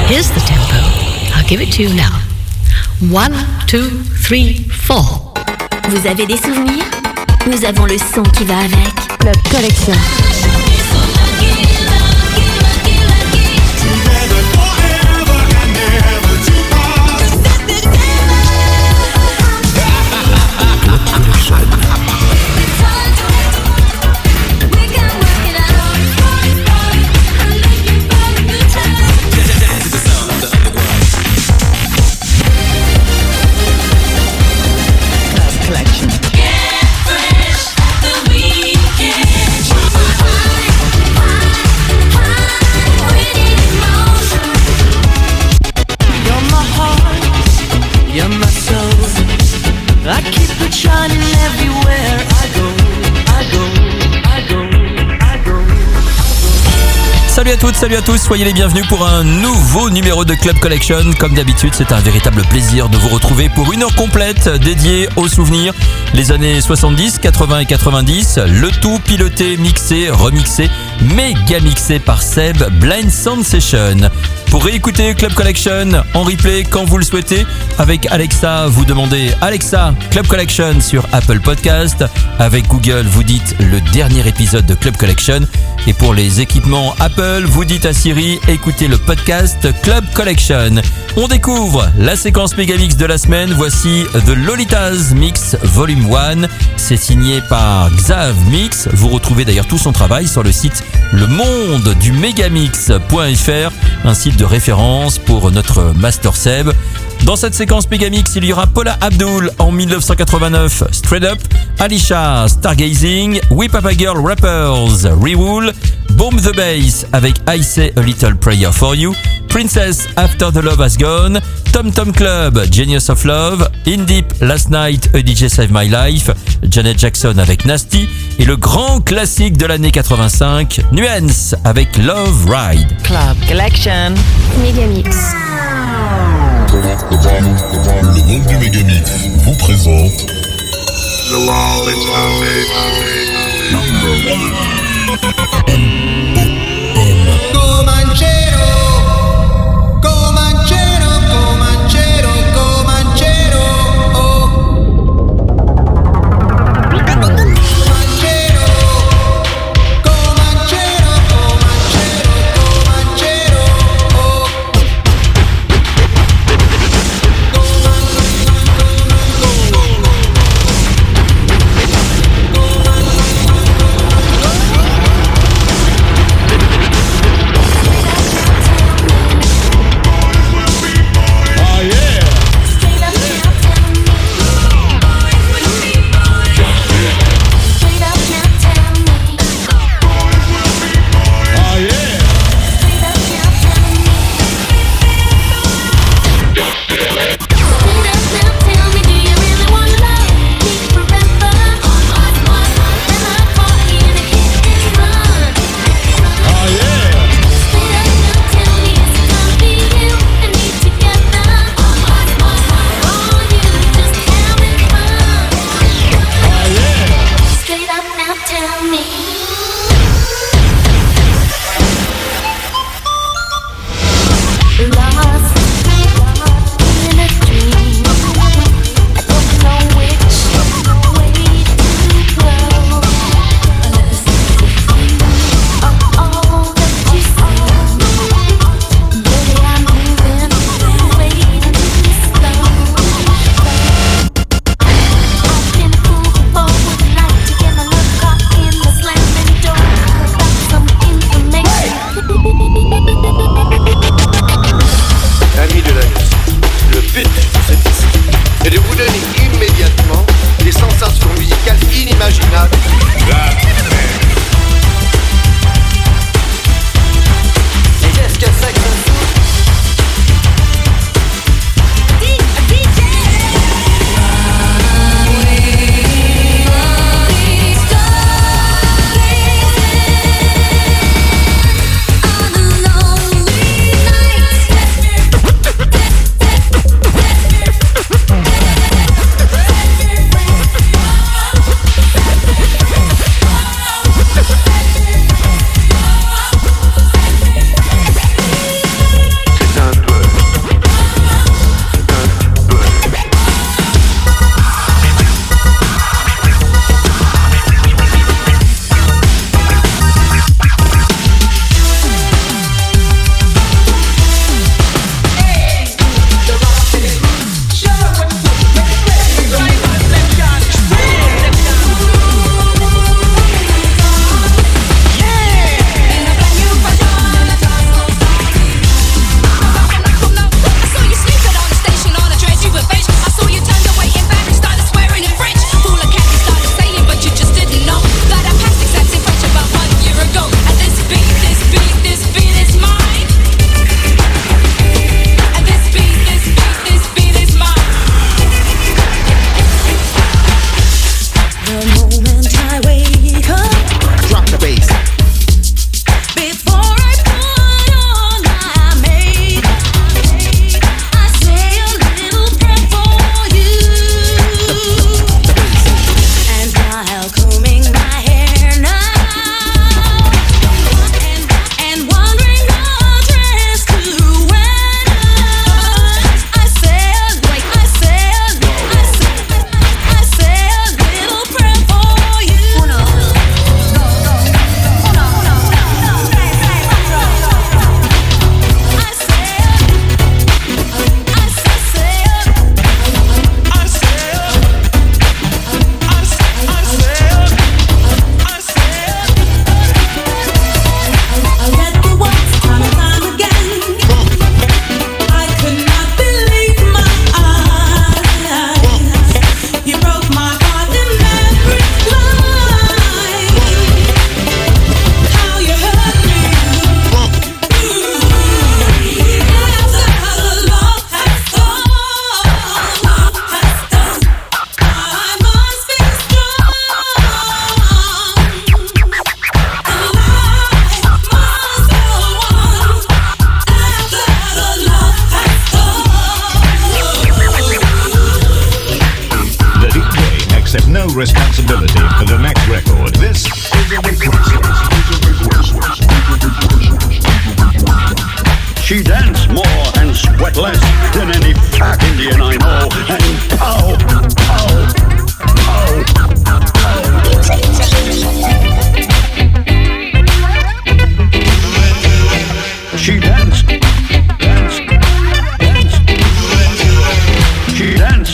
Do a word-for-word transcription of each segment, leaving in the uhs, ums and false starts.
Here's the tempo. I'll give it to you now. One, two, three, four. Vous avez des souvenirs? Nous avons le son qui va avec. Club Collection. Salut à toutes, salut à tous, soyez les bienvenus pour un nouveau numéro de Club Collection. Comme d'habitude, c'est un véritable plaisir de vous retrouver pour une heure complète dédiée aux souvenirs. Les années soixante-dix, quatre-vingts et quatre-vingt-dix, le tout piloté, mixé, remixé, méga mixé par Seb, Blind Sound Session. Pour réécouter Club Collection en replay quand vous le souhaitez, avec Alexa, vous demandez Alexa, Club Collection sur Apple Podcast. Avec Google, vous dites le dernier épisode de Club Collection. Et pour les équipements Apple, vous dites à Siri, écoutez le podcast Club Collection. On découvre la séquence Megamix de la semaine. Voici The Lolitas Mix Volume un. C'est signé par Xav Mix. Vous retrouvez d'ailleurs tout son travail sur le site le monde du megamix point f r, un site de référence pour notre Master Seb. Dans cette séquence Megamix, il y aura Paula Abdul en dix-neuf cent quatre-vingt-neuf, Straight Up, Alisha, Stargazing, We Papa Girl Rappers, Rewool, Bomb the Bass avec I Say a Little Prayer for You, Princess After the Love Has Gone, Tom Tom Club, Genius of Love, In Deep Last Night, A D J Save My Life, Janet Jackson avec Nasty et le grand classique de l'année quatre-vingt-cinq, Nuance avec Love Ride. Club Collection. Megamix. Le monde du Megamix vous présente The Lolitas Number One. Comanchero, Comanchero, Comanchero, Comanchero, oh. Comanchero, Comanchero, Comanchero, Comanchero, oh. responsibility for the next record. This is a request. She dance more and sweat less than any fat Indian I know. And pow, pow, pow, pow. She dance, dance, dance. She dance.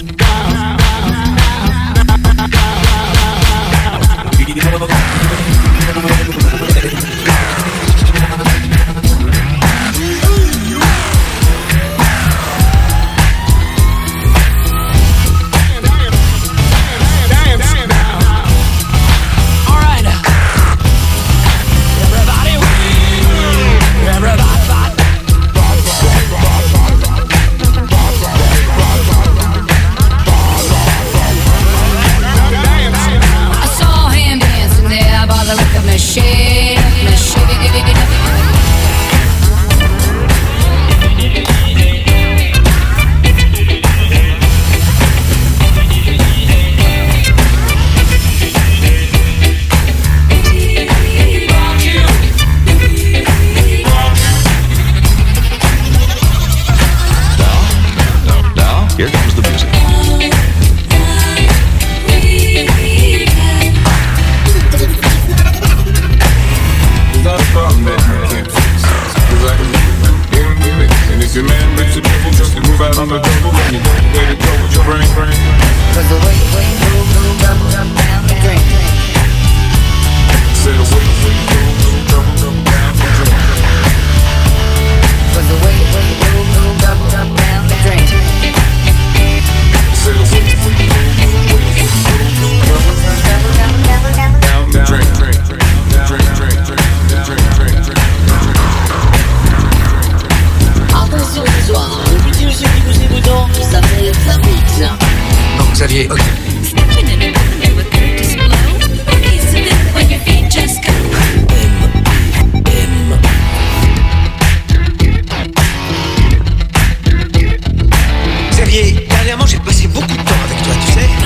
Here comes the music. Not a problem that you can't fix. Cause I can give him the mix. And if your man makes a trouble, just to move out on the double. And you don't way to go with your brain, brain. Cause the way you way you move, move, up, up, down the drain. Say the way you way you move, move, double, double, down the drain. Cause the way you way you move, move, up, up, down the drain. Say the way you way you move, move, way you move, move, double, down the drain, drain, drain, drain, drain, drain, drain, drain, drain. Attention ce soir, le but du jeu qui vous est dedans, ça fait ça vite. Bon, Xavier, ok. Xavier, dernièrement j'ai passé beaucoup de temps avec toi, tu sais.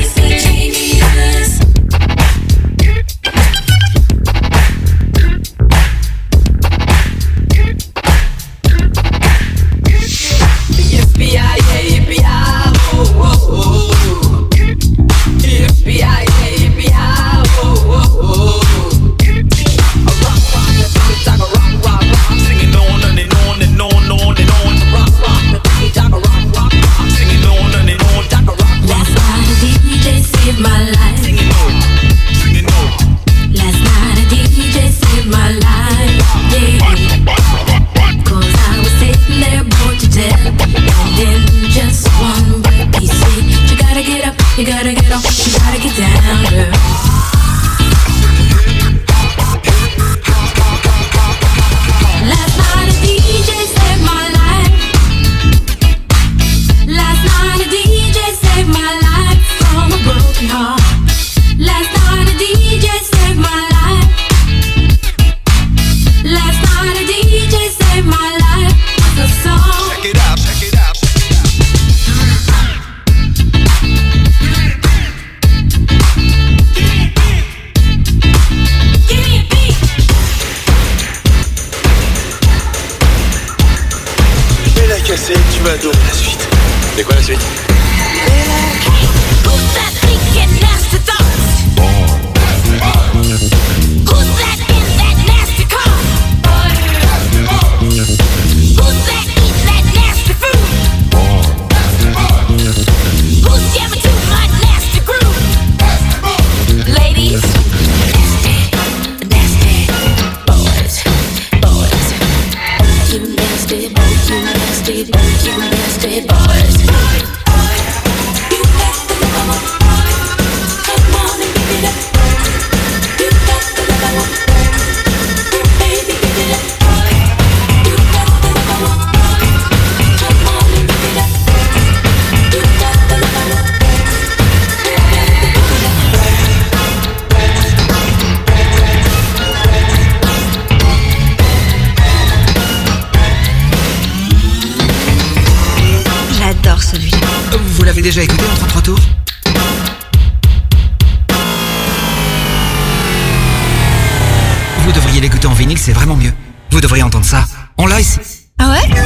You gotta get up, you gotta get down, girl. Last night a D J saved my life. Last night a D J saved my life from a broken heart. Last night a D J saved my life. Last night a D J saved my life with a song. Check it out, check it out. Cassé, tu vas adorer la suite. C'est quoi la suite? Who's that thinking nasty thoughts? Who's that in that nasty car? Who's that eating that nasty food? Who's jamming to my nasty groove? Ladies, nasty, nasty boys, boys. You nasty boys, you nasty boys, you nasty boys. You got the love, come on and give it up. You got the love, baby, give it up. You got the love, come on and give it up. You got the love, baby, give J'adore celui-là. Vous l'avez déjà écouté en trente-trois tours? écouter en vinyle, c'est vraiment mieux. Vous devriez entendre ça. En live, c'est... Ah ouais?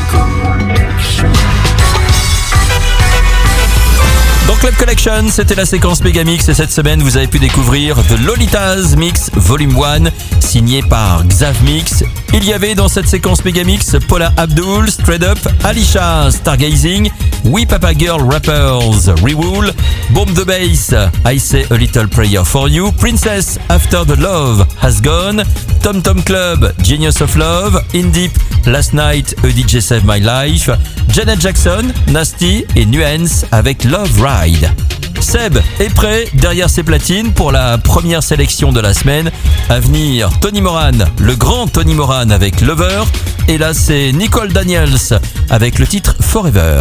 Dans Club Collection, c'était la séquence Megamix et cette semaine, vous avez pu découvrir The Lolitas Mix Volume un, signé par Xav Mix. Il y avait dans cette séquence Megamix Paula Abdul, Straight Up, Alicia, Stargazing, We Papa Girl Rappers, Rewool, Bomb the Bass, I Say a Little Prayer for You, Princess After the Love Has Gone, Tom Tom Club, Genius of Love, In Deep, Last Night, A D J Save My Life, Janet Jackson, Nasty et Nuance avec Love Ride. Seb est prêt derrière ses platines pour la première sélection de la semaine. À venir, Tony Moran, le grand Tony Moran avec Lover. Et là, c'est Nicole Daniels avec le titre Forever.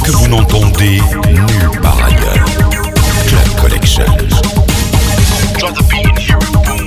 que vous n'entendez nulle part ailleurs. Club Collection. Drop the beat and hear it boom.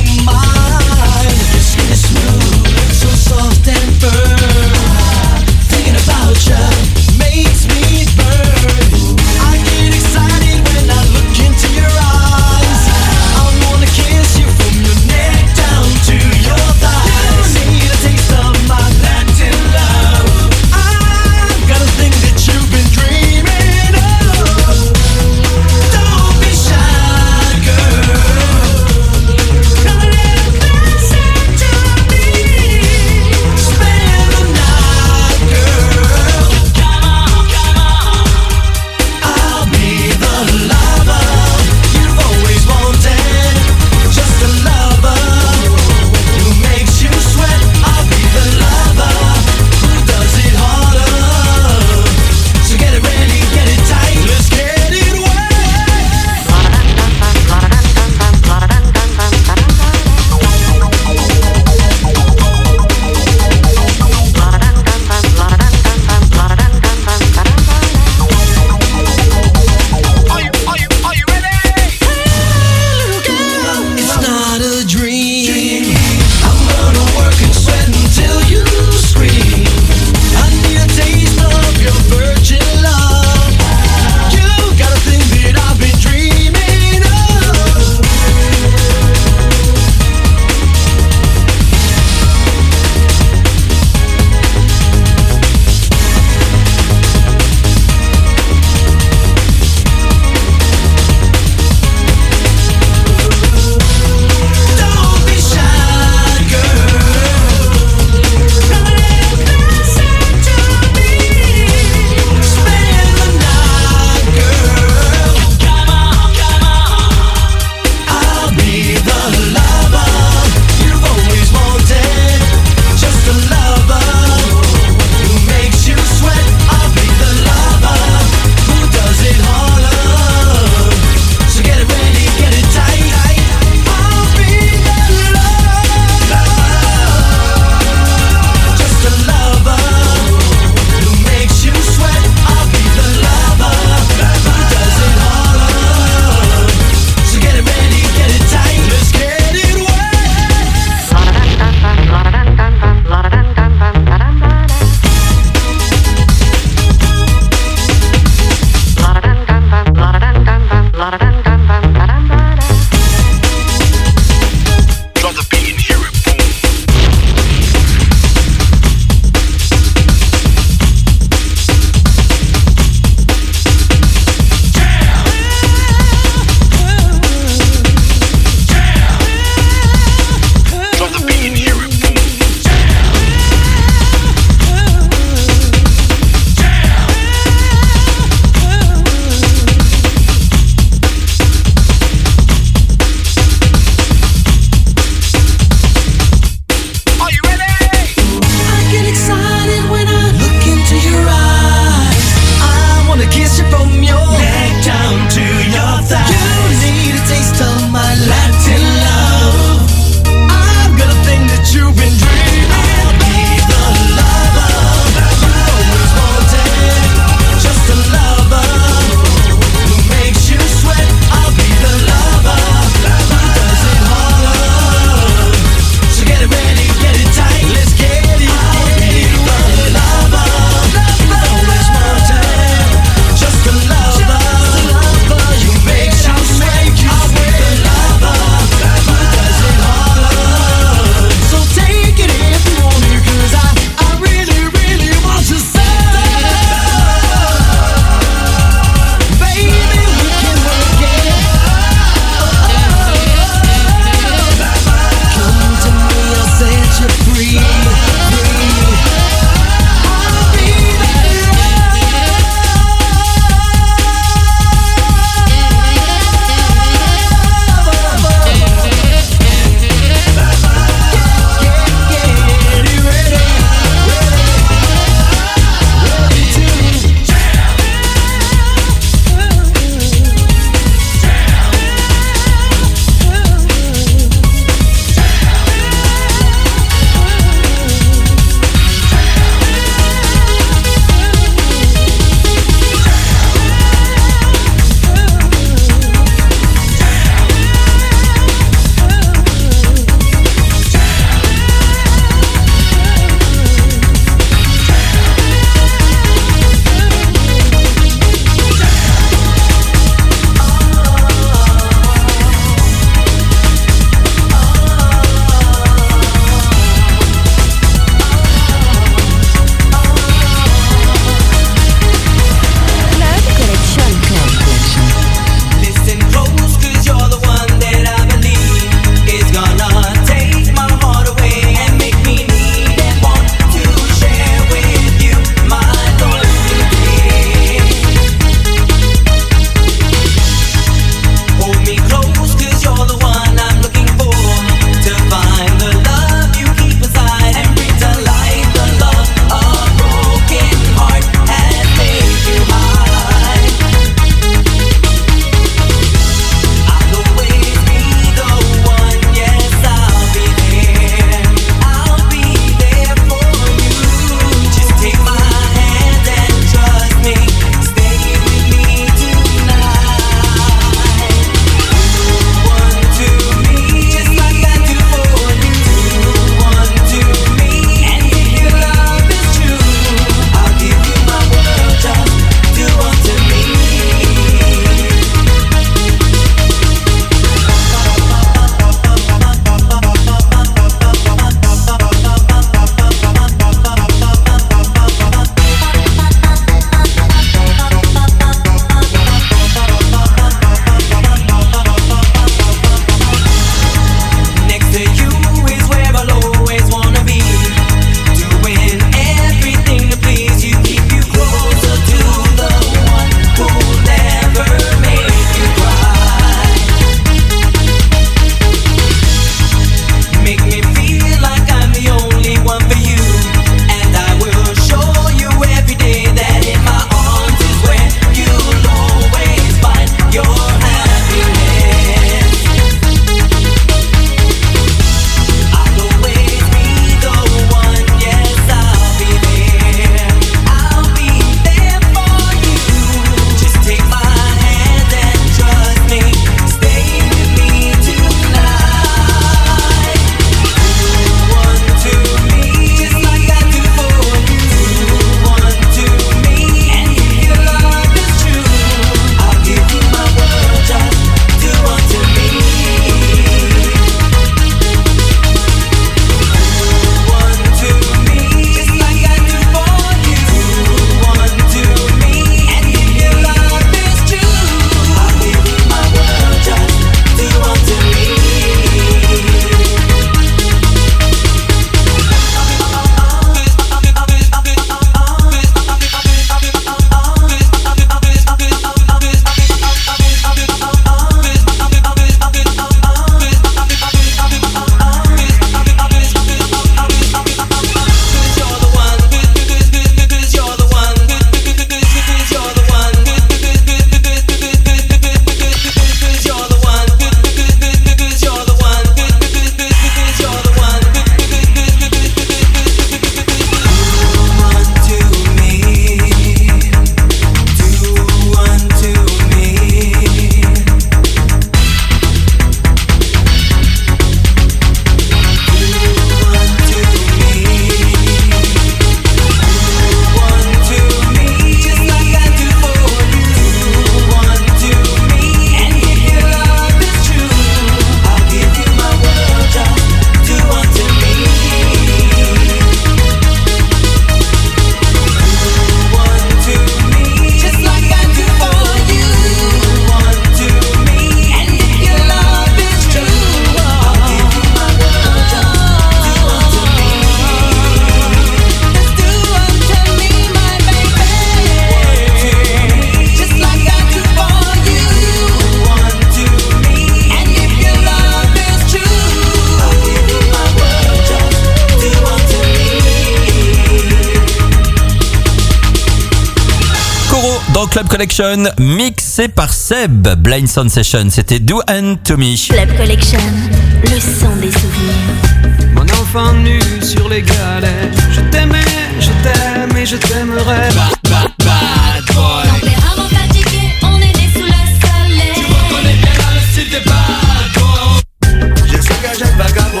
Club Collection, mixé par Seb. Blind Sound Session, c'était Do and To Me. Club Collection, le son des souvenirs. Mon enfant nu sur les galets, je t'aimais, je t'aime et je t'aimerais. Bad, bad, bad boy. Tempérament fatigué, on est né sous le soleil. Tu reconnais bien là le style des bad boys. Je sais que j'ai vagabond.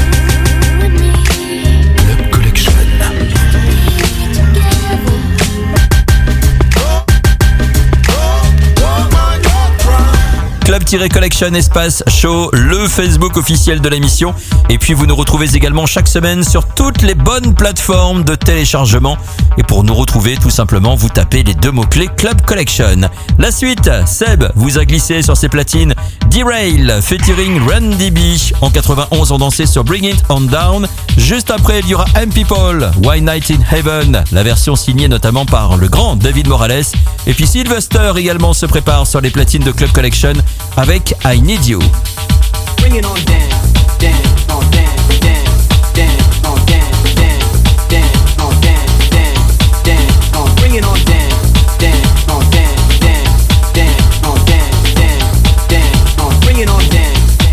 Club Collection. Club-Collection espace show, le Facebook officiel de l'émission. Et puis vous nous retrouvez également chaque semaine sur toutes les bonnes plateformes de téléchargement. Et pour nous retrouver, tout simplement, vous tapez les deux mots-clés Club Collection. La suite, Seb vous a glissé sur ses platines D-Rail featuring Randy B. En quatre-vingt-onze, on dansait sur Bring It On Down. Juste après, il y aura M People, One Night in Heaven, la version signée notamment par le grand David Morales. Et puis Sylvester également se prépare sur les platines de Club Collection avec I Need You. Bring it on down, down, on down, down, down, on down, down, down, on down, down, down, on bring it on down, down, on down, down, down, on down, down, down, on bring it on down.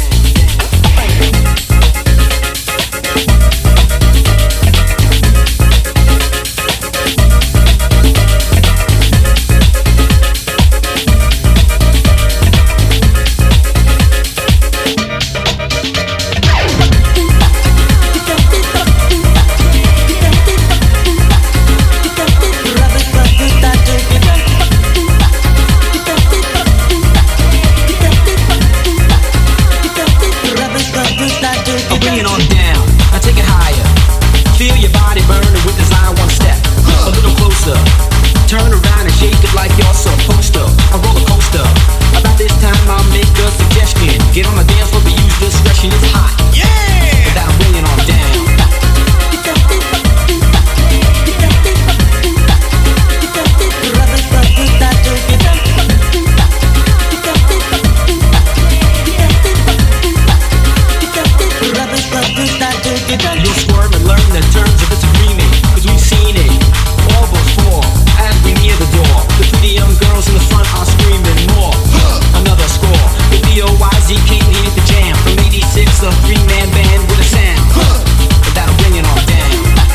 Turn around and shake it like you're supposed to. A roller coaster. About this time I'll make a suggestion. Get on the dance floor, but use discretion. It's hot. Yeah. Without bringing on down. You'll swerve and learn the terms of disagreement, 'cause we've seen it all before. As we near the door, the pretty young girls in the front are screaming more. Another score. The B O Y Z came here to jam. From eighty-six, a three-man band with a sound. But that'll bring it on down.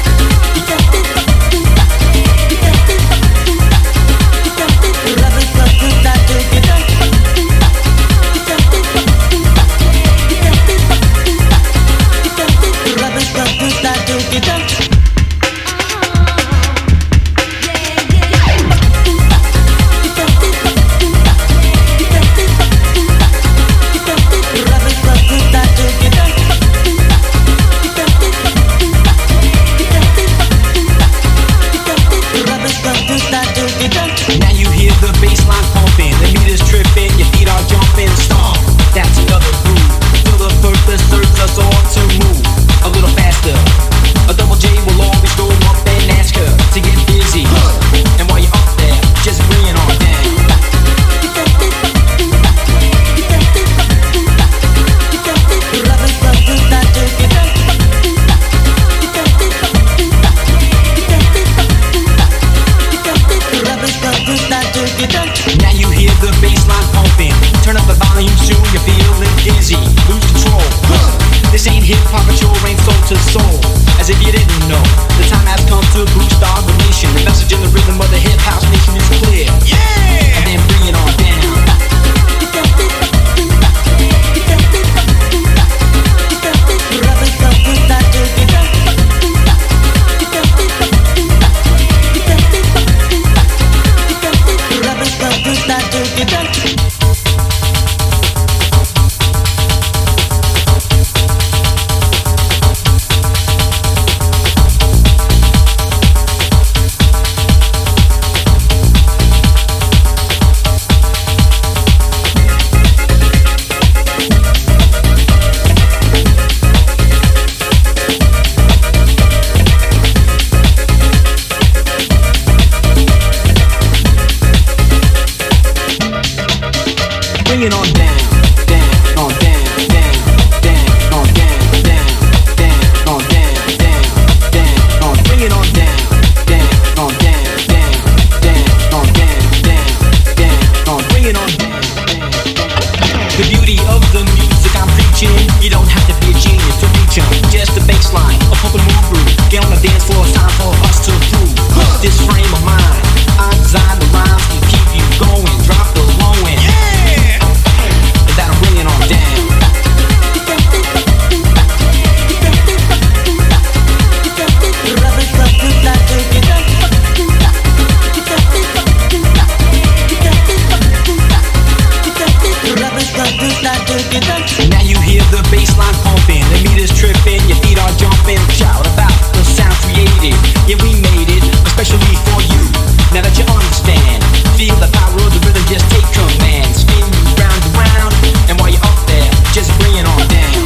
Now you hear the bass line pumping, the meters tripping, your feet are jumping, stomp. That's another groove. Feel the purpose serves us all to move a little faster. A double J will always go up and ask her to get busy. And while you're up there, just bring it on down. Now you hear the bass line pumping. Turn up the volume soon, you're feeling dizzy. Lose control. This ain't hip hop, but your ain't soul to soul. As if you didn't know, the time has come to boost our nation. The message in the rhythm of the hip house nation is clear. Yeah! And then bring it on down. tripping, your feet are jumping. Shout about the sound created. Yeah, we made it, especially for you. Now that you understand, feel the power of the rhythm, just take command. Spin you round and round, and while you're up there, just bring it on down.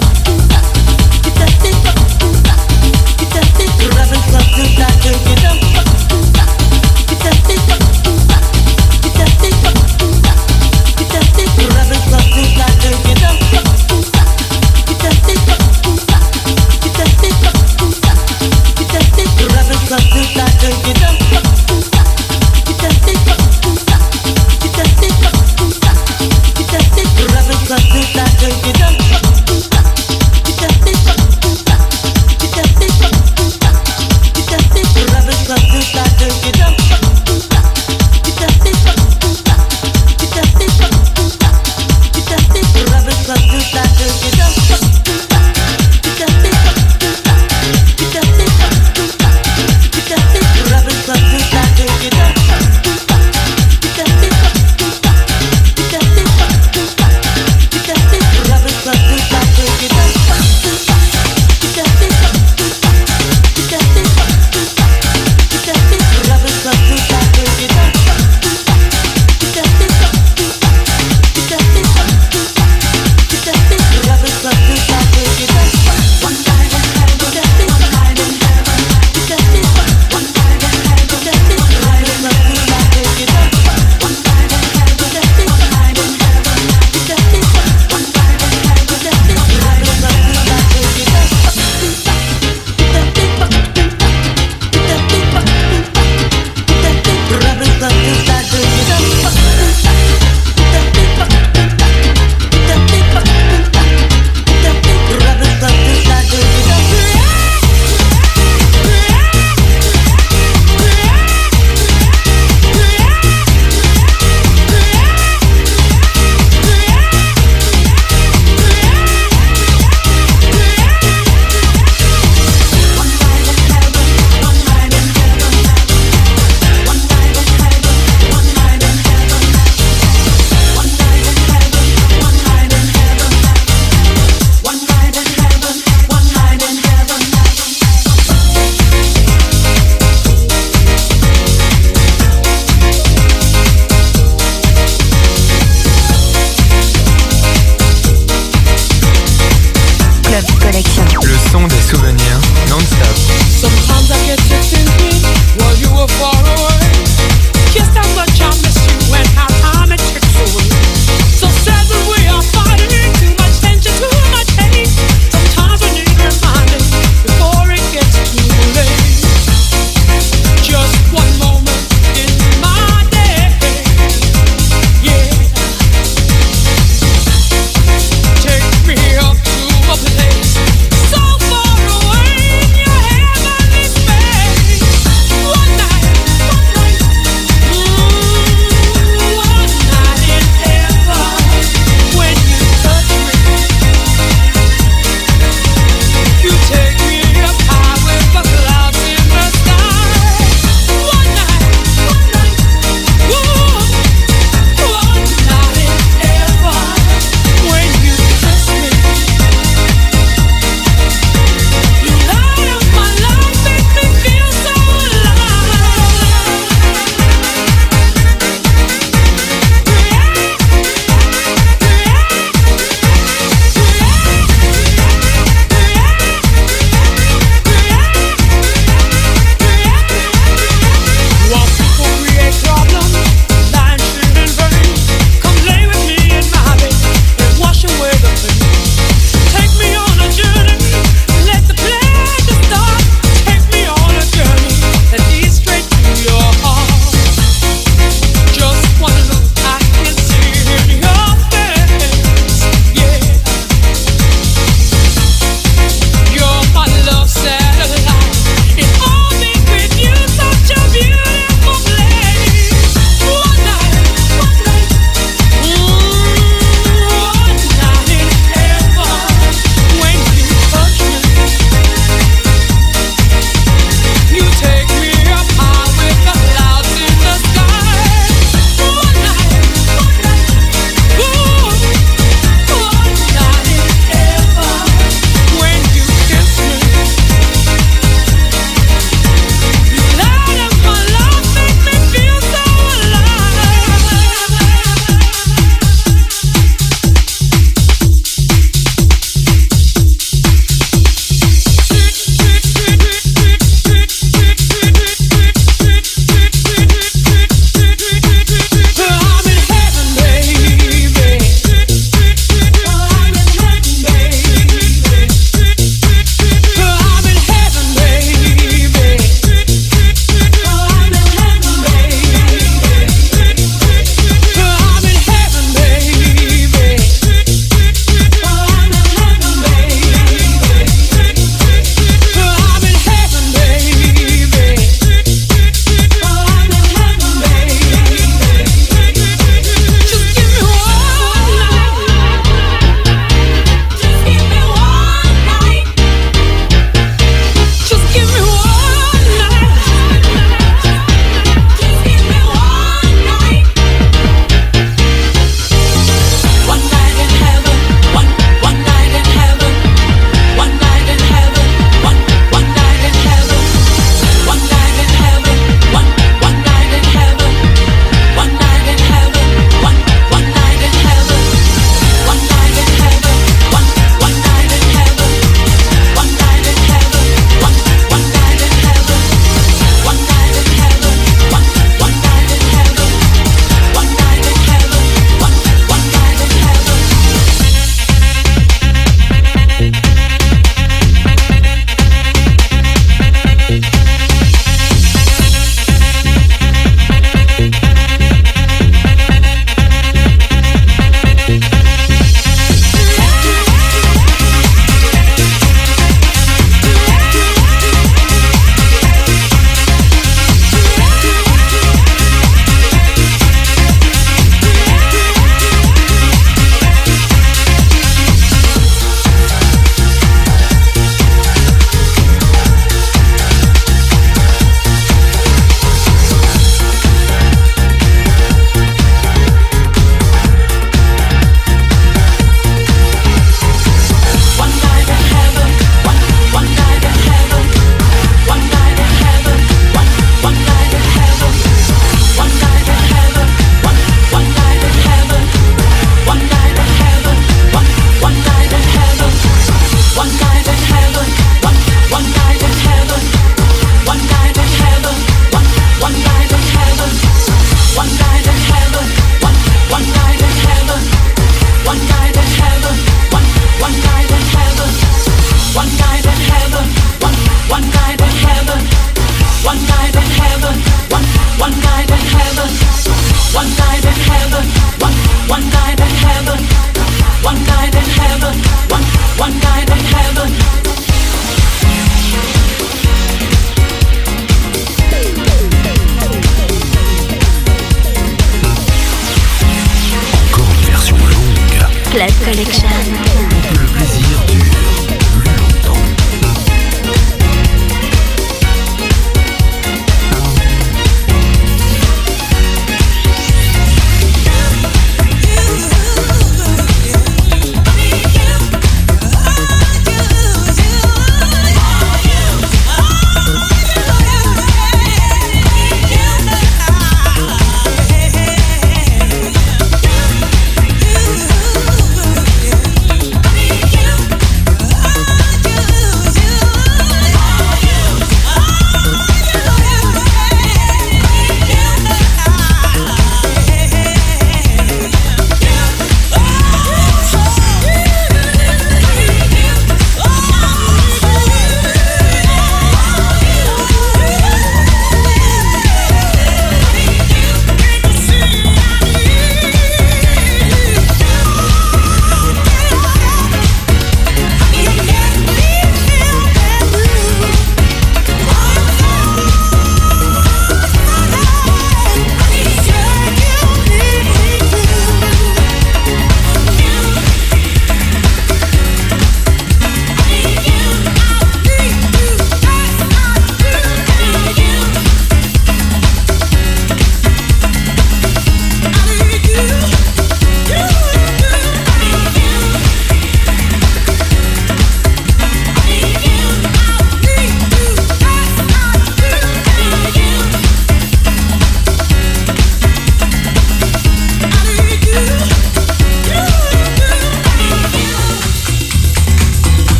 Get up.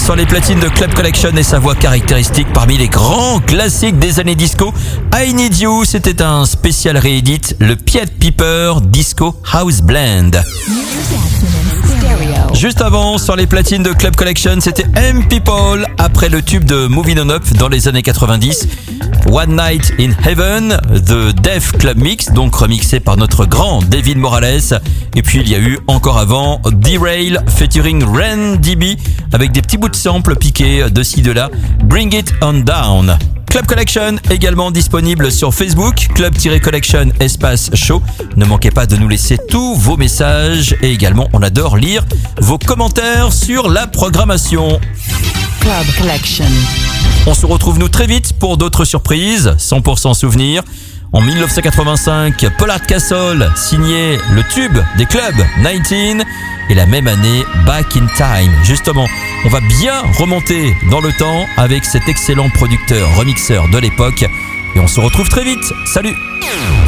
sur les platines de Club Collection et sa voix caractéristique parmi les grands classiques des années disco. I Need You, c'était un spécial réédit, le Pied Piper Disco House Blend. Juste avant, sur les platines de Club Collection, c'était M People, après le tube de Moving On Up dans les années quatre-vingt-dix. One Night in Heaven, The Def Club Mix, donc remixé par notre grand David Morales. Et puis il y a eu encore avant Derail featuring Ren D B avec des petits bouts de samples piqués de ci de là. Bring It On Down. Club Collection également disponible sur Facebook, Club-Collection espace show. Ne manquez pas de nous laisser tous vos messages et également on adore lire vos commentaires sur la programmation. Club Collection. On se retrouve nous très vite pour d'autres surprises, cent pour cent souvenirs. En dix-neuf cent quatre-vingt-cinq, Pollard Castle signait le tube des clubs dix-neuf et la même année Back in Time. Justement, on va bien remonter dans le temps avec cet excellent producteur remixeur de l'époque et on se retrouve très vite. Salut!